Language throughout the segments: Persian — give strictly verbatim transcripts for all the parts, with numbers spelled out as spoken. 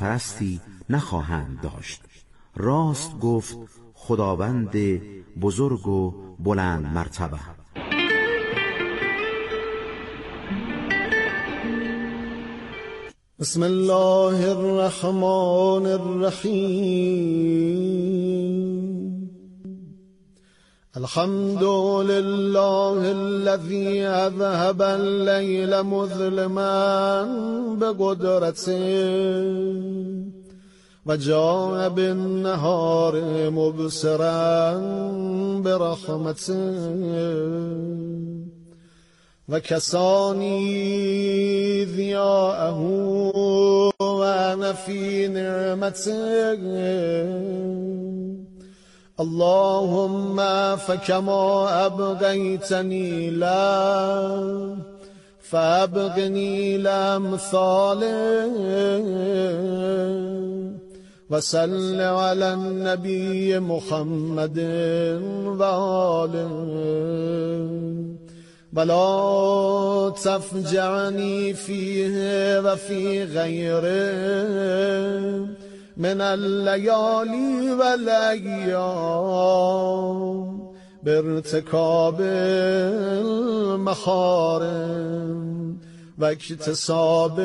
سرپرستی نخواهند داشت. راست گفت خداوند بزرگ و بلند مرتبه. بسم الله الرحمن الرحیم. الحمد لله الذي اذهب الليل مظلما بقدرته و جاء بالنهار مبصرا برحمته و کسانی ضیاءه و انا فی نعمته. اللهم فكما أبغيتني لا فأبغني لأمثاله وصل على النبي محمد وآله ولا تفجعني فيه وفي غيره من الليالي والأيام بارتكاب المحارم واكتساب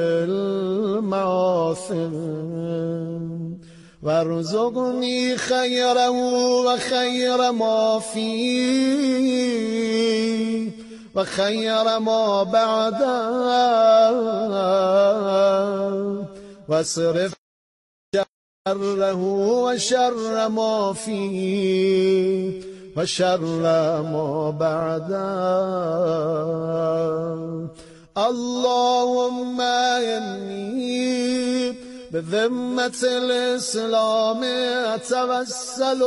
المعاصم وارزقني خيره وخير ما فيه وخير ما بعده واصرف شره وشر ما فيه وشر ما بعده. اللهم إني بذمة الإسلام أتوسل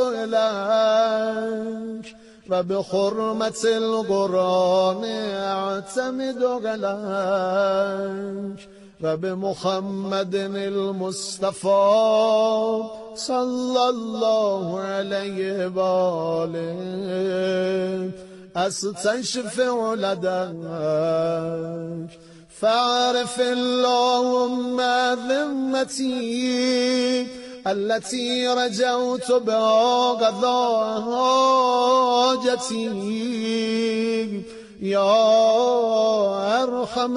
إليك وبحرمة القرآن أعتمد عليك وبمحمد المصطفى صلى الله عليه وآله أستشفع لديك فاعرف اللهم ذمتي التي رجوت بها قضاء حاجتي يا أرحم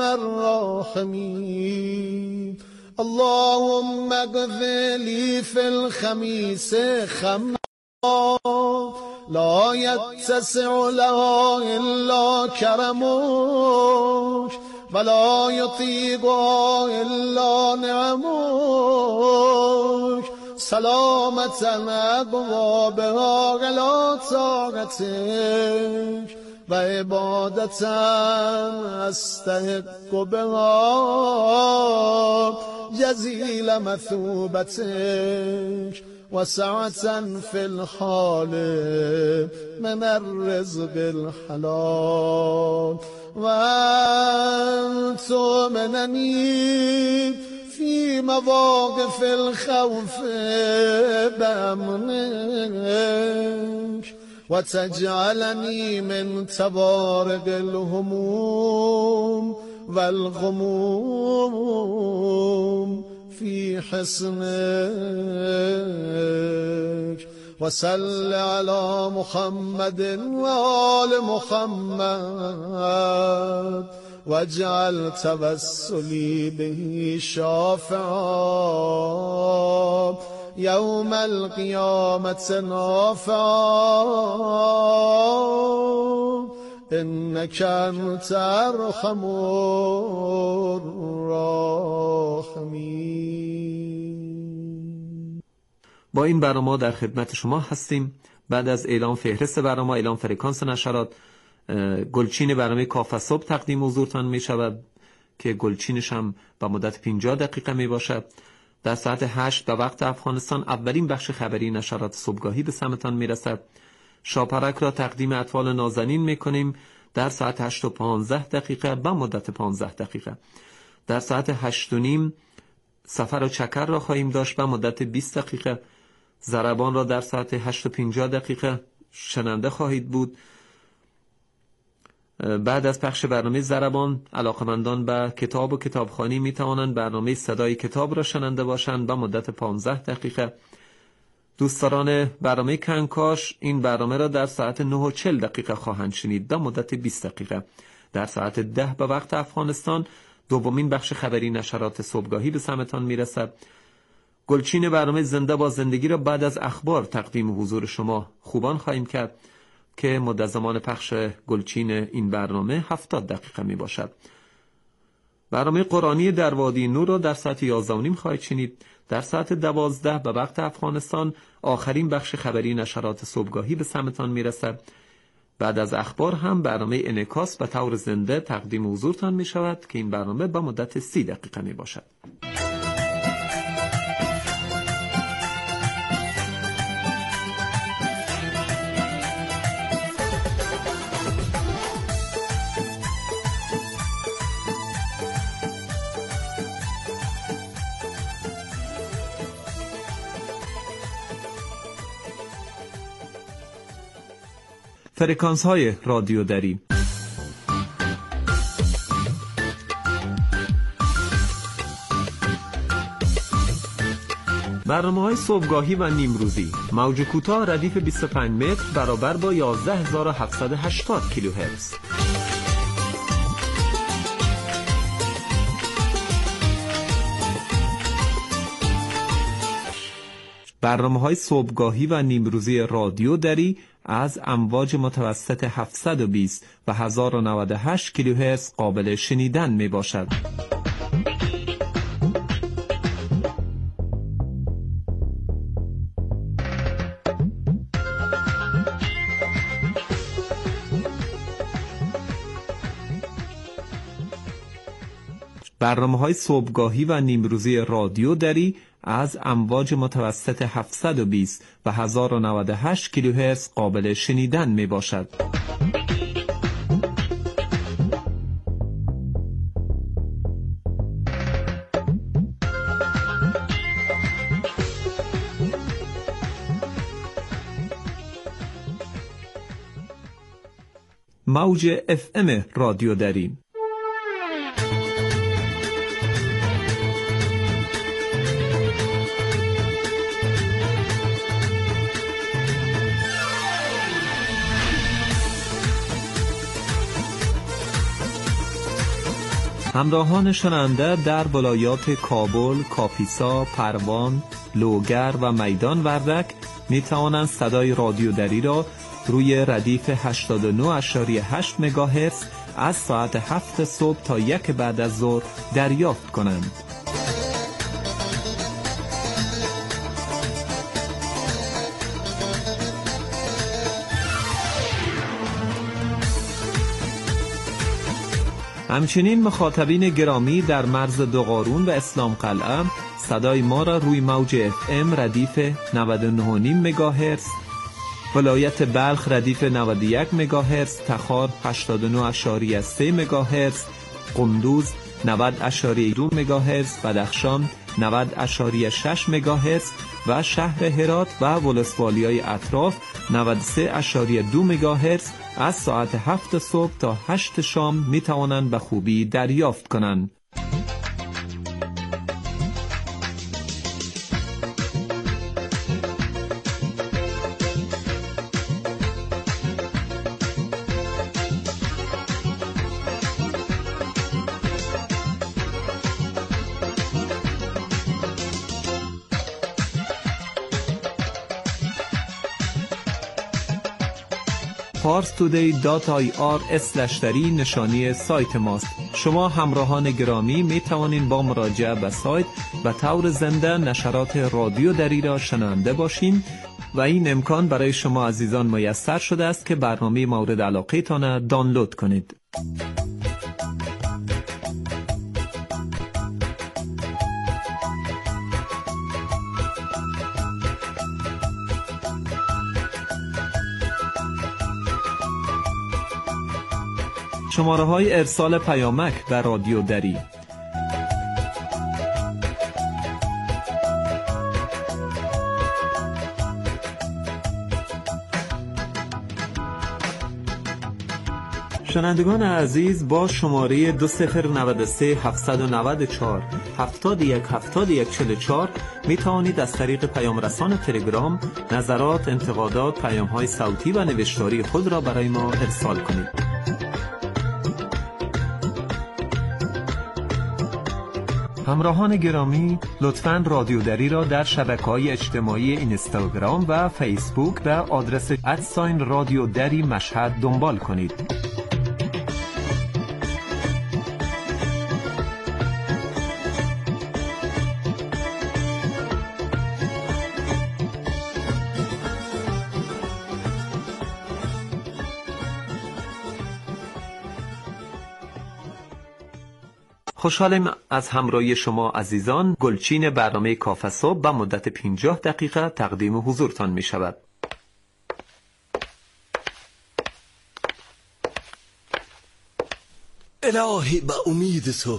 الراحمين. اللهم اقض لي في الخميس خمسة لا يتسع لها إلا كرمك ولا يطيقها إلا نعمك سلامة أبوابها على طاعتك وعبادة أستحق بها جزيل مثوبتك وسعة في الحال من الرزق الحلال وأن تؤمنني في مواقف الخوف بأمنك وتجعلني من تبارك الهموم والغموم في حسنك وصل على محمد وآل محمد واجعل توسلي به شافعا يوم القيامة نافعا إنك أنت أرحم الراحمين. با این برنامه در خدمت شما هستیم. بعد از اعلام فهرست برنامه، اعلام فرکانس نشرات، گلچین برنامه کاف صبح تقدیم حضورتان می شود که گلچینش هم به مدت پنجاه دقیقه می باشد. در ساعت هشت به وقت افغانستان اولین بخش خبری نشرات صبحگاهی به سمتان می رسد. شاپرک را تقدیم اطفال نازنین می کنیم در ساعت هشت و پانزده دقیقه به مدت پانزده دقیقه. در ساعت هشت و نیم سفر و چکر را خواهیم داشت به مدت بیست دقیقه. ضربان را در ساعت هشت و پنجاه دقیقه شنونده خواهید بود. بعد از پخش برنامه ضربان، علاقمندان به کتاب و کتابخوانی می توانند برنامه صدای کتاب را شنونده باشند به مدت پانزده دقیقه. دوستداران برنامه کنکاش این برنامه را در ساعت نه و چهل دقیقه خواهند شنید به مدت بیست دقیقه. در ساعت ده به وقت افغانستان دومین بخش خبری نشرات صبحگاهی به سمتان می رسد. گلچین برنامه زنده با زندگی را بعد از اخبار تقدیم حضور شما خوبان خواهیم کرد که مدت زمان پخش گلچین این برنامه هفتاد دقیقه می باشد. برنامه قرآنی در وادی نور را در ساعت یازده و نیم خواهید شنید. در ساعت دوازده به وقت افغانستان آخرین بخش خبری نشرات صبحگاهی به سمتان می رسد. بعد از اخبار هم برنامه انعکاس به طور زنده تقدیم حضورتان می شود که این برنامه به مدت سی دقیقه می باشد. فرکانس های رادیو دری. برنامه های صبحگاهی و نیمروزی، موج کوتاه ردیف بیست و پنج متر برابر با یازده هزار و هفتصد و هشتاد کیلوهرتز. برنامه های صبحگاهی و نیمروزی رادیو دری از امواج متوسط هفتصد و بیست و هزار و نود و هشت کیلوهرتز قابل شنیدن می باشد. برنامه های صبحگاهی و نیمروزی رادیو دری از امواج متوسط هفتصد و بیست و هزار و نود و هشت کیلوهرتز قابل شنیدن می باشد. موج اف ام رادیو دری. همراهان شنونده در ولایات کابل، کاپیسا، پروان، لوگر و میدان وردک می توانند صدای رادیو دری را روی ردیف هشتاد و نه و هشت مگاهرتز از ساعت هفت صبح تا یک بعد از ظهر دریافت کنند. همچنین مخاطبین گرامی در مرز دوقارون و اسلام قلعه صدای ما را روی موج اف ام ردیف نود و نه و نیم مگاهرتز، ولایت بلخ ردیف نود و یک مگاهرتز، تخار هشتاد و نه و سه مگاهرتز، قندوز نود و دو مگاهرتز، بدخشان نود و شش مگاهرتز و شهر هرات و ولسوالیای اطراف نود و سه و دو مگاهرتز از ساعت هفت صبح تا هشت شام می توانند به خوبی دریافت کنند. پارس تودی دات آی آر اسلش دری نشانی سایت ماست. شما همراهان گرامی می توانید با مراجعه به سایت و طور زنده نشرات رادیو دری را شنونده باشین و این امکان برای شما عزیزان میسر شده است که برنامه مورد علاقه تان دانلود کنید. شماره های ارسال پیامک به رادیو دری شنوندگان عزیز، با شماره دو صفر نود سه هفت نه چهار هفتاد و یک هفتاد و یک چهل و چهار می توانید از طریق پیام رسان تلگرام نظرات، انتقادات، پیام های صوتی و نوشتاری خود را برای ما ارسال کنید. همراهان گرامی، لطفاً رادیو دری را در شبکه‌های اجتماعی اینستاگرام و فیسبوک به آدرس ادساین رادیو دری مشهد دنبال کنید. خوشحالم از همراهی شما عزیزان. گلچین برنامه کافه صبح به مدت پنجاه دقیقه تقدیم حضورتان می شود. الهی به امید تو.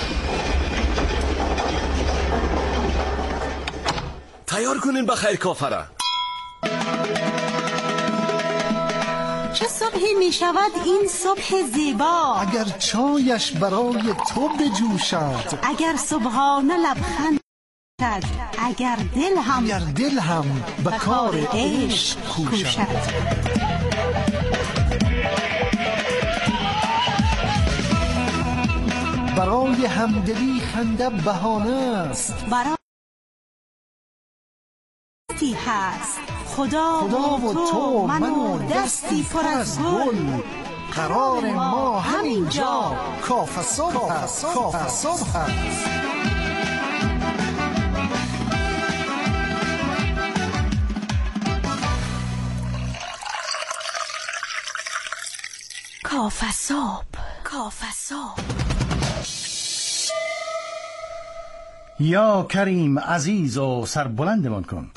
تیار کنین بخیر کافه را. چه صبحی می شود این صبح زیبا، اگر چایش برای تو بجوشد، اگر صبحانه لبخند شد، اگر دل هم اگر دل هم به کار عشق کوشد. برای همدلی خنده بهانه است، برای هست خدا, خدا و تو من و دستی پر از گل. قرار ما همینجا کافه صبح است، کافه صبح است. کافه صبح، کافه صبح. یا کریم عزیز و سربلندمان کن.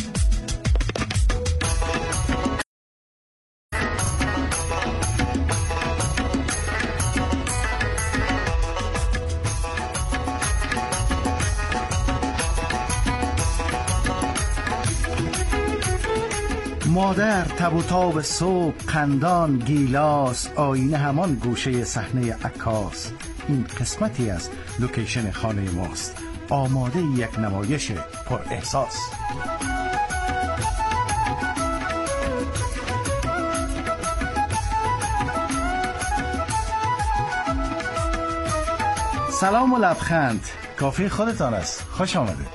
مادر تب و تاب صبح، قندان، گیلاس، آینه همان گوشه صحنه عکاس. این قسمتی از لوکیشن خانه ماست، آماده یک نمایش پر احساس. سلام و لبخند، کافی خودتان است. خوش آمده.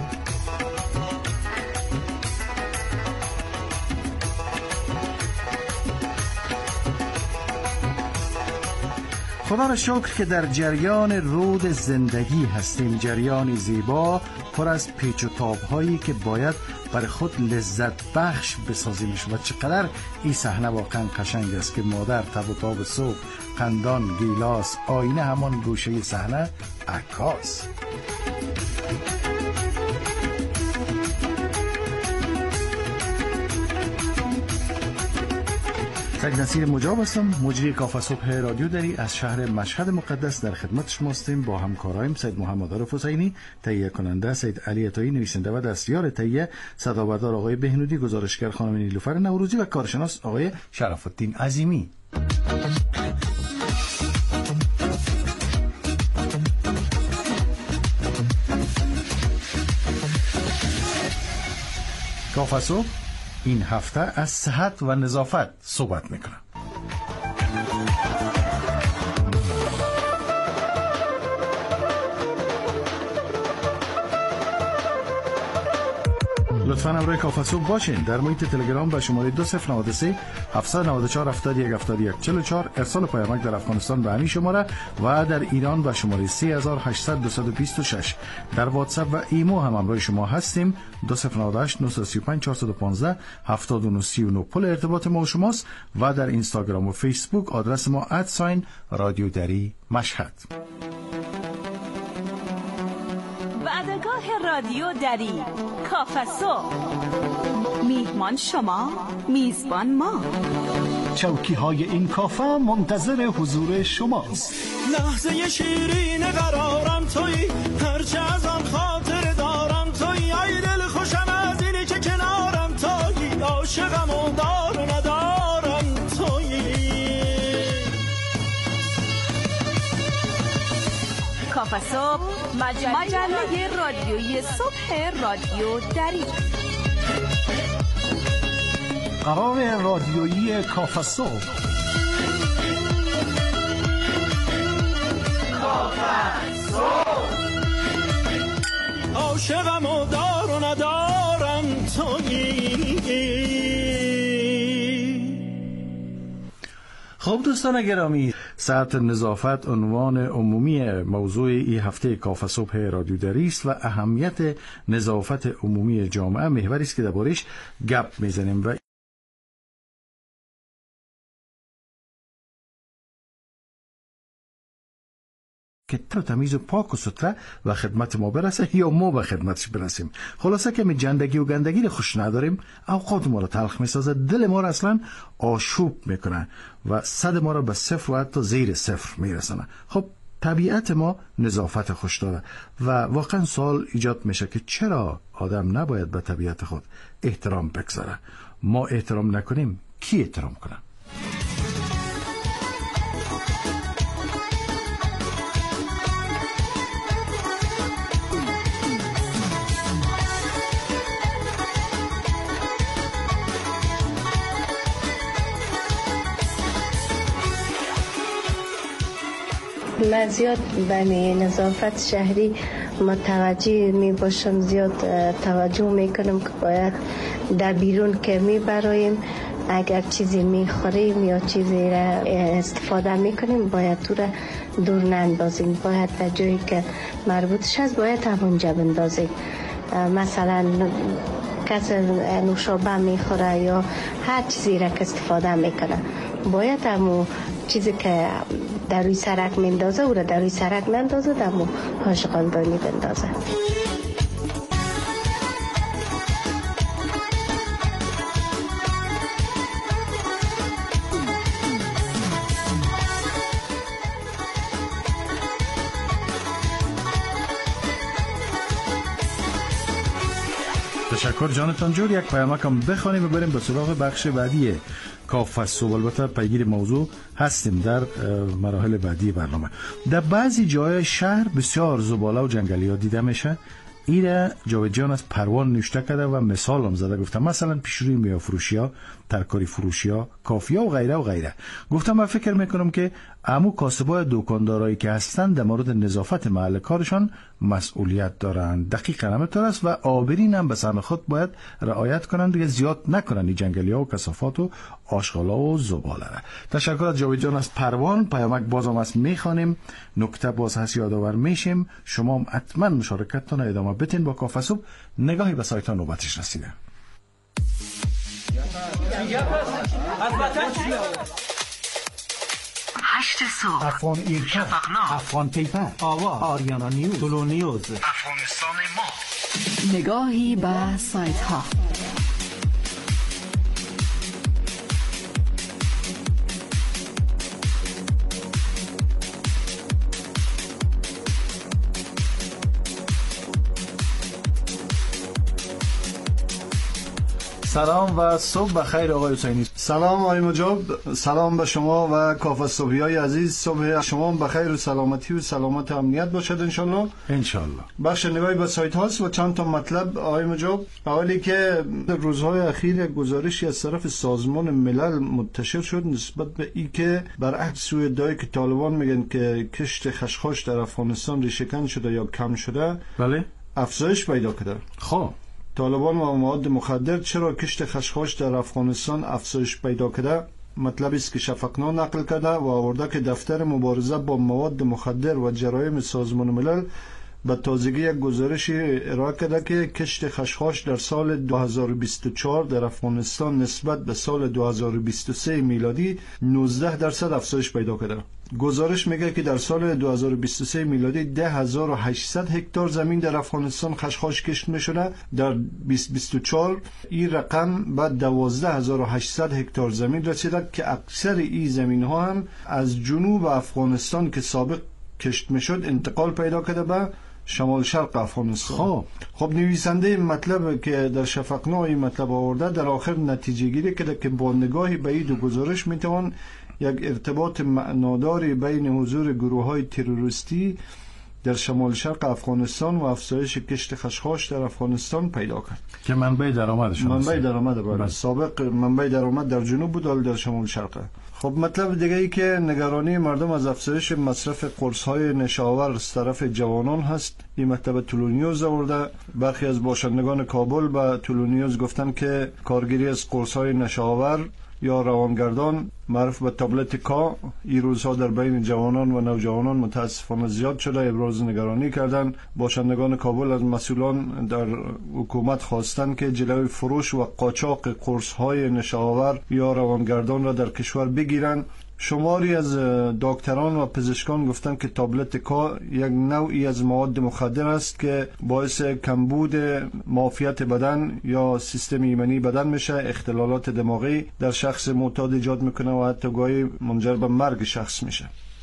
خدا را شکر که در جریان رود زندگی هستیم، جریانی زیبا پر از پیچ و تاب هایی که باید برای خود لذت بخش بسازیمش. و چقدر این صحنه واقعا قشنگ است که مادر تب و تاب صبح، قندان، گیلاس، آینه همان گوشه صحنه عکاس. سید نصیر مجاب هستم، مجری کافه صبح رادیو دری از شهر مشهد مقدس. در خدمت شما هستیم با همکارایم سید محمد عارف حسینی، تهیه کننده سید علی عطایی، نویسنده و دستیار تهیه صدابردار آقای بهنودی، گزارشگر خانم نیلوفر نوروزی و کارشناس آقای شرف الدین عظیمی. کافه صبح این هفته از صحت و نظافت صحبت میکنم. لطفاً همراه کافه صبح باشین. در محیط تلگرام به شماره دو صفر نود سه هفت نه چهار هفتاد و یک هفتاد و یک چهل و چهار ارسال پیامک در افغانستان به همین شماره و در ایران به شماره سه هزار و هشتصد دویست و بیست و شش. در واتساپ و ایمو هم همراه شما هستیم. دو صفر نود و هشت نه سه پنج چهار یک پنج هفتاد و نه سی و نه پل ارتباط ما و شماست و در اینستاگرام و فیسبوک آدرس ما ادساین رادیو دری مشهد. وعدگاه رادیو دری کافه صبح، میهمان شما، میزبان ما. چوکی های این کافه منتظر حضور شماست. لحظه شیرین قرارم تویی، هرچه از آن خاطر دارم تویی. ای دل خوشم از اینی که کنارم تویی، عاشقم و دار ندارم تویی. کافه صبح، مجله, مجله رادیویی صبح رادیو دری. قرار رادیویی کافه صبح. کافه صبح. عاشقم و دار و ندارم تویی. خب دوستان گرامی، ساعت نظافت عنوان عمومی موضوع این هفته کافه صبح رادیو دری است و اهمیت نظافت عمومی جامعه محوری است که دربارش گپ میزنیم و که تمیز و پاک و ستره و خدمت ما برسه یا ما به خدمتش برسیم. خلاصه که می جندگی و گندگی رو خوش نداریم، اوقات ما رو تلخ میسازه، دل ما رو اصلا آشوب میکنه و صد ما رو به صفر و حتی زیر صفر میرسونه. خب طبیعت ما نظافت خوش داره و واقعا سوال ایجاد میشه که چرا آدم نباید به طبیعت خود احترام بگذاره؟ ما احترام نکنیم کی احترام کنه؟ من زیاد به نظافت شهری متوجه می باشم، زیاد توجه می کنم که باید در بیرون که می برایم اگر چیزی می خوریم یا چیزی را استفاده می کنیم باید تو را دور نندازیم، باید در جایی که مربوطش هست باید همونجا بندازیم. مثلا کس نوشابه می خوره یا هر چیزی را که استفاده می کنه باید همون چیزی که در روی سرک مندازه او را در روی سرک نندازه، در مو هاشقالدانی بندازه. تشکر جانتان جور. یک پیامک هم بخوانیم و بریم به سراغ بخش بعدی کافه صبح. البته پیگیر موضوع هستیم در مراحل بعدی برنامه. در بعضی جای شهر بسیار زباله و جنگلی ها دیده میشه. ایره جاوید جان از پروان نوشته کرده و مثال هم زده، گفتم مثلا پیشروی میوه فروشی ها، ترکاری فروشی ها، کافی ها و غیره و غیره. گفتم من فکر میکنم که عمو کاسبای دکاندارایی که هستند در مورد نظافت محل کارشان مسئولیت دارند. دقیقاً همینطور است و آبرین هم به سهم خود باید رعایت کنند، دیگه زیاد نکنند این جنگلی ها و کثافات و آشغالا و زباله را. تشکر از جاوید جان از پروان. پیامک بازم است میخوانیم، نکته باز هست یادآور میشیم. شما حتما مشارکتتون ادامه بدین با کافه صبح. نگاهی به سایت ها نوبتش رسیده. هشت صبح، افغان ایرکا، افغان پیپر، آوا، آریانا نیوز، تولو نیوز، افغانستان ما. نگاهی به سایت ها. سلام و صبح بخیر آقای حسینی. سلام آقای مجاب، سلام به شما و کافه صبحی های عزیز. صبح شما بخیر و سلامتی و سلامت امنیت باشد انشالله. انشالله. بخش نگاهی به سایت هاست و چند تا مطلب آقای مجاب. اولی که روزهای اخیر گزارشی از طرف سازمان ملل منتشر شد نسبت به ای که برعکس سوی ادعایی که طالبان میگن که کشت خشخاش در افغانستان ریشه‌کن شده یا کم شده، بله، افزایش پیدا کرده. خب طالبان و مواد مخدر چرا کشت خشخاش در افغانستان افزایش پیدا کرده؟ مطلبی است که شفقنا نقل کرده و آورده که دفتر مبارزه با مواد مخدر و جرایم سازمان ملل به تازگی یک گزارشی ارائه کرده که کشت خشخاش در سال دو هزار و بیست و چهار در افغانستان نسبت به سال دو هزار و بیست و سه میلادی نوزده درصد افزایش پیدا کرده. گزارش میگه که در سال دو هزار و بیست و سه میلادی ده هزار و هشتصد هکتار زمین در افغانستان خشخاش کشت میشده. در بیست بیست و چهار این رقم به دوازده هزار و هشتصد هکتار زمین رسیده که اکثر این زمین ها هم از جنوب افغانستان که سابق کشت میشد انتقال پیدا کرده به شمال شرق افغانستان. خب خب نویسنده مطلب که در شفقنا این مطلب آورده در آخر نتیجه گیری کرده که با نگاهی به این دو گزارش میتوان یک ارتباط معناداری بین حضور گروه های تروریستی در شمال شرق افغانستان و افزایش کشت خشخاش در افغانستان پیدا کرد که منبع درآمدشون منبع درآمد بود. سابق منبع درآمد در جنوب بود، حالا در شمال شرق. خب مطلب دیگه ای که نگرانی مردم از افزایش مصرف قرص‌های نشاور از طرف جوانان هست. این مطلب تولونیوز آورده. برخی از باشندگان کابل به تولونیوز گفتن که کارگیری از قرص‌های نشاور یا روانگردان معروف به تابلت کا این روزها در بین جوانان و نوجوانان متاسفانه زیاد شده. ابراز نگرانی کردند. باشندگان کابل از مسئولان در حکومت خواستند که جلوی فروش و قاچاق قرص‌های نشاور یا روانگردان را در کشور بگیرند. شماری از دکتران و پزشکان گفتند که تابلت کا یک نوعی از مواد مخدر است که باعث کمبود معافیت بدن یا سیستم ایمنی بدن میشه، اختلالات دماغی در شخص معتاد ایجاد میکنه و حتی گاهی منجر به مرگ شخص میشه.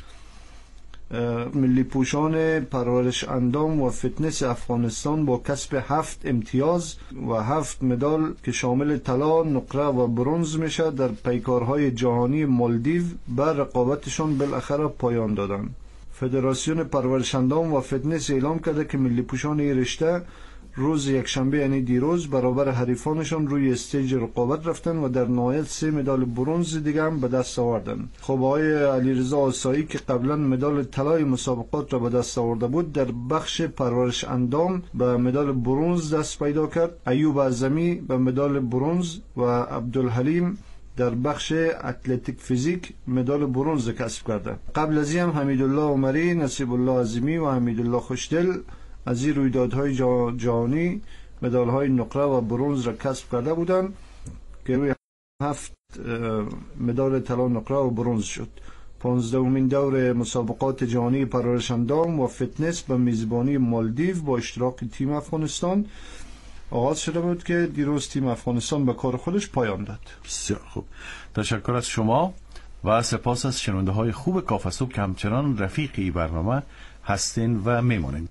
ملی پوشان پرورش اندام و فتنس افغانستان با کسب هفت امتیاز و هفت مدال که شامل طلا، نقره و برنز میشه در پیکارهای جهانی مالدیو بر رقابتشان بالاخره پایان دادند. فدراسیون پرورش اندام و فتنس اعلام کرده که ملی پوشان این رشته روز یکشنبه یعنی دیروز برابر حریفانشان روی استیج رقابت رفتن و در نهایت سه مدال برنز دیگه هم به دست آوردن. خب آقای علیرضا آسایی که قبلا مدال طلای مسابقات را به دست آورده بود در بخش پرورش اندام به مدال برنز دست پیدا کرد. ایوب اعظمی به مدال برنز و عبدالحلیم در بخش اتلتیک فیزیک مدال برنز کسب کرده. قبل از این هم حمیدالله عمری، نصیب الله عظیمی و حمیدالله خوشدل از این رویدادهای جهانی مدال‌های نقره و برنز را کسب کرده بودند که روی هفت مدال طلا، نقره و برنز شد. پانزدهمین دور مسابقات جهانی پرورش اندام و فتنس به میزبانی مالدیو با اشتراک تیم افغانستان آغاز شده بود که دیروز تیم افغانستان به کار خودش پایان داد. بسیار خوب، تشکر از شما و سپاس از شنونده های خوب کافه صبح که همچنان رفیق این برنامه هستین و میمونین.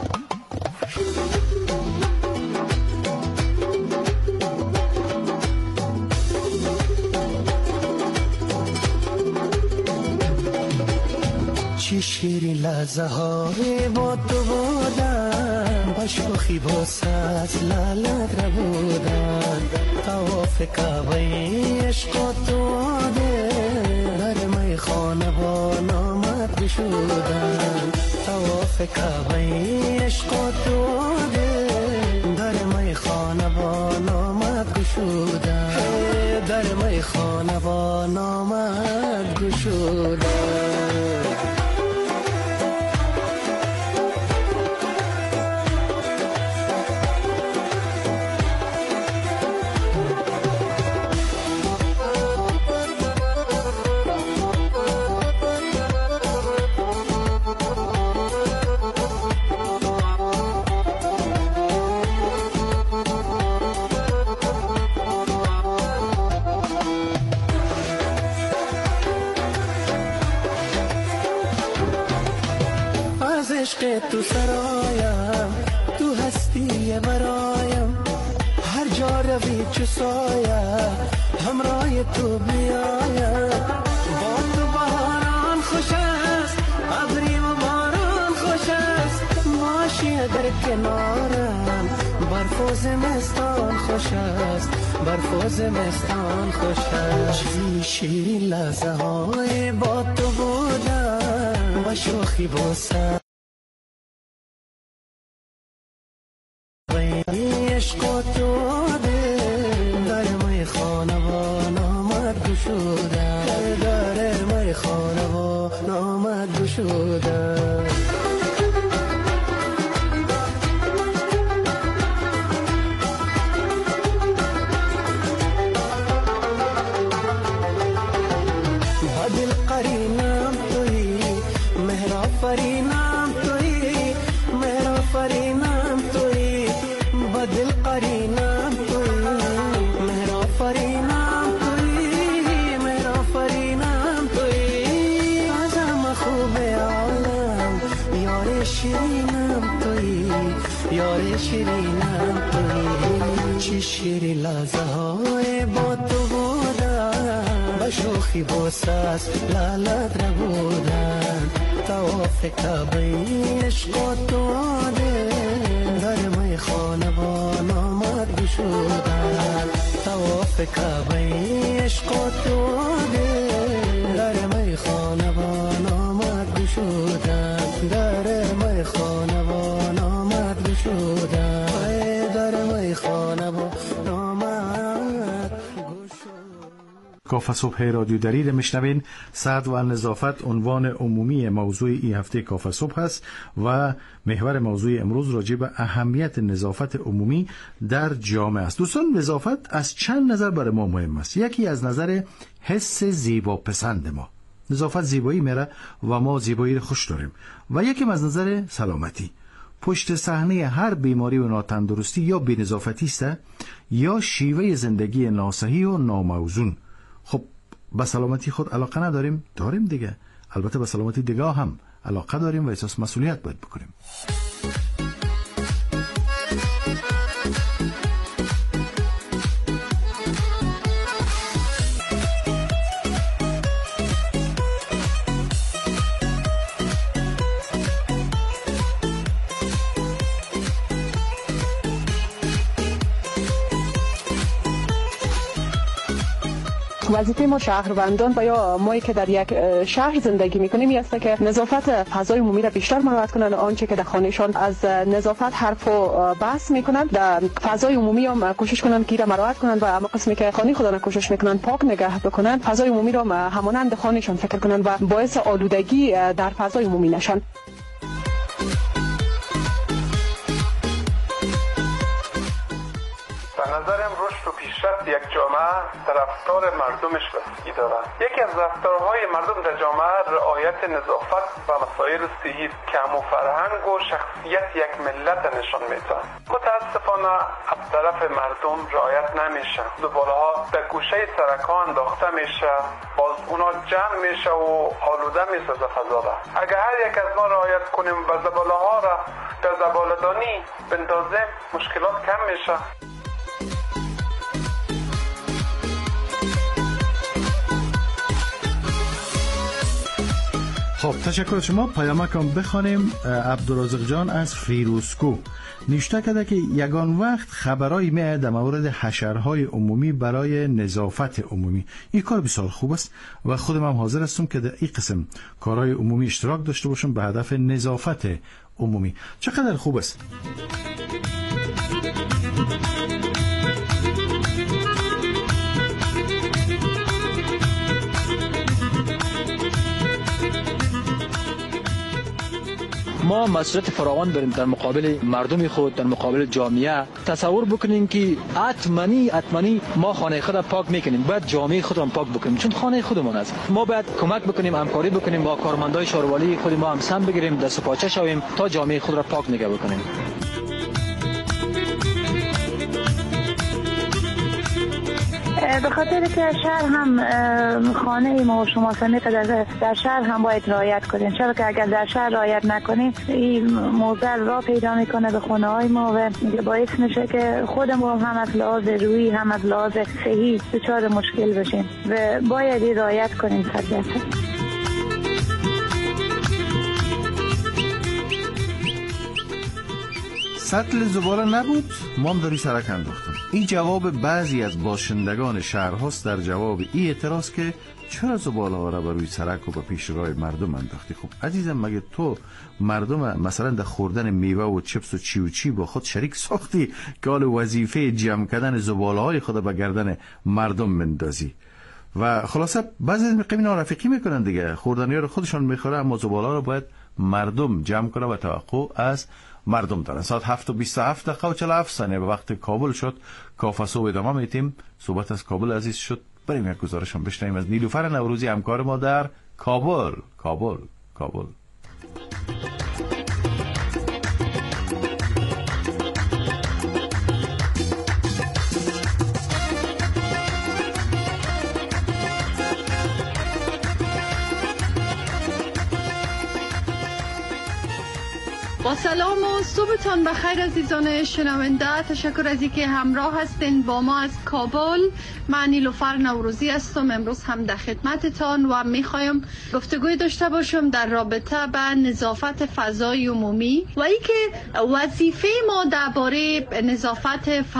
چی شیرین لحظه های با تو بودن، با شوخی با ساز لالت را بودن، تواف کعبه عشق و تو ده در می خانه با نامت بشودن، تواف کعبه عشق و تو ده در می خانه با نامت گشودن، در می خانه با نامت گشودن. عشق تو سرایم، تو هستی برایم، هر جا روی چو سایه همراه تو بیایم. با تو بهاران خوش است، ابری و باران خوش است، ماشی در کنارم، برف و زمستان خوش است، برف و زمستان خوش است. چی شیرین لحظه های با تو بودن، با شوخی بوسه عشق و تو ده در می خانه و نامت گشودن، در می خانه و نامت گشودن. بدل قرینم توی، مهرا فرینم توی، مهرا فرینم توی، بدل قرینم توی، مهرا فرینم توی، مهرا فرینم توی، ازم خوب عالم یار شیرینم توی، یار شیرینم توی. چی شیرین لحظه های با تو بودن، با شوخی با ساز لالت را بودن، طواف کعبه عشق و دعاده در می خانه با نامد گشودن طواف کعبه عشق و دعاده در می خانه با نامد گشودن در می خانه با نامد گشودن در می خانه با نامد کاف صبح رادیو دری میشنوین. صحت و نظافت عنوان عمومی موضوع این هفته کاف صبح است و محور موضوع امروز راجع به اهمیت نظافت عمومی در جامعه است. دوستان، نظافت از چند نظر برای ما مهم است. یکی از نظر حس زیبا پسند ما، نظافت زیبایی میره و ما زیبایی رو خوش داریم، و یکی از نظر سلامتی. پشت صحنه هر بیماری و ناتندرستی یا بی‌نظافتی است یا شیوه زندگی ناصحی و ناموزون. خب به سلامتی خود علاقه نداریم؟ داریم دیگه. البته به سلامتی دیگه هم علاقه داریم و احساس مسئولیت باید بکنیم. وظیفه ما شهروندان و یا ما که در یک شهر زندگی میکنیم این است که نظافت فضای عمومی را بیشتر مراعات کنند. آنچه که در خانهشان از نظافت حرف و بحث میکنند در فضای عمومی هم کوشش کنند که را مراعات کنند و اما قسمی که خانه خدا را کوشش میکنند پاک نگه بکنند، فضای عمومی را همانند خانهشان فکر کنند و باعث آلودگی در فضای عمومی نشن. نظرم رشد و پیشرفت یک جامعه در رفتار مردمش بستگی دارد. یکی از رفتارهای مردم در جامعه رعایت نظافت و مسائل صحی، کم و فرهنگ و شخصیت یک ملت نشان میده. متاسفانه از طرف مردم رعایت نمیشه. زباله‌ها در گوشه سرک‌ها انداخته میشه، باز اونا جمع میشه و آلوده میسازه فضا را. اگر هر یک از ما رعایت کنیم و زباله‌ها را در زباله‌دانی بندازیم، مشکلات کم میشه. خب تشکر از شما. پیامکم بخوانیم. عبدالرازق جان از فیروزکو نوشته کرده که یگان وقت خبرایی میاد در مورد حشرهای عمومی برای نظافت عمومی. این کار بسیار خوب است و خودم هم حاضر هستم که در این قسم کارهای عمومی اشتراک داشته باشم به هدف نظافت عمومی. چقدر خوب است. ما مسئولیت فراوان داریم در مقابل مردم خود، در مقابل جامعه. تصور بکنین که حتماً حتماً ما خانه خود را پاک میکنیم، باید جامعه خود را پاک بکنیم، چون خانه خودمون است. ما باید کمک بکنیم، همکاری بکنیم با کارمندای شهروالی خود ما، هم سم بگیریم، دست و پاچه شویم تا جامعه خود را پاک نگه بکنیم. به خاطر که شهر هم خانه ما و شما سمیت در, در شهر هم باید رعایت کنیم، چرا که اگر در شهر رعایت نکنیم این موزل را پیدا میکنه به خانه های ما و باعث میشه که خودمون هم از لحاظ روحی هم از لحاظ صحی دچار مشکل بشیم و باید رعایت کنیم. صد سطل زباله نبود، ما هم داری سرک انداختم. این جواب بعضی از باشندگان شهرهاست در جواب این اعتراض که چرا زباله ها را بر روی سرک و به پیش راه مردم انداختی. خب عزیزم، مگه تو مردم مثلا در خوردن میوه و چپس و چی و چی با خود شریک ساختی که حال وظیفه جمع کردن زباله های خود به گردن مردم مندازی؟ و خلاصه بعضی از میقیمین رفیقی میکنن دیگه، خوردنی ها رو خودشان میخوره، اما زباله ها رو باید مردم جمع کنه و توقع از مردم دارن. ساعت هفت و بیست و هفت دقیقه و چهل و هفت ثانیه به وقت کابل شد. کاف صبح ادامه میتیم. صحبت از کابل عزیز شد. بریم یک گزارش هم بشنویم از نیلوفر نوروزی، همکار ما در کابل. کابل کابل با با سلام و صبحتان بخیر عزیزان شنونده. تشکر از اینکه همراه هستین با ما از کابل. من نیلوفر نوروزی هستم. امروز هم در خدمتتان و میخوایم گفتگوی داشته باشم در رابطه به نظافت فضای عمومی و اینکه وظیفه ما درباره نظافت